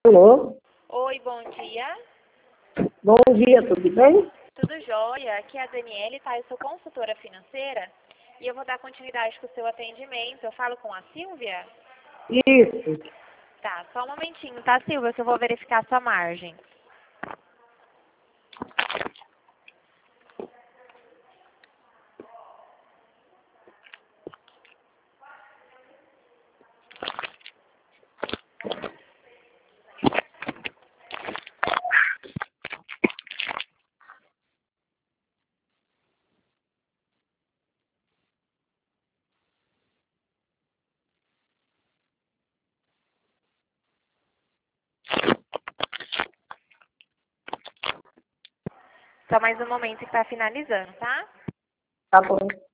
Alô? Oi, bom dia. Bom dia, tudo bem? Tudo jóia? Aqui é a Daniele, tá? Eu sou consultora financeira e eu vou dar continuidade com o seu atendimento. Eu falo com a Silvia? Isso. Tá, só um momentinho, tá, Silvia, que eu vou verificar a sua margem. Só mais um momento que tá finalizando, tá? Tá bom.